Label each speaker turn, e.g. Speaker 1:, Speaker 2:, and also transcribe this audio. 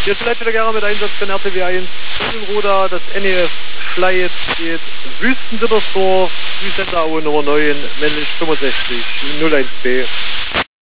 Speaker 1: Hier ist vielleicht wieder gerne mit Einsatz von RTW 1, Roda, das NEF Schleiz geht Wüstensittersdorf, Süßendaue Nummer 9, männlich 65, 01B.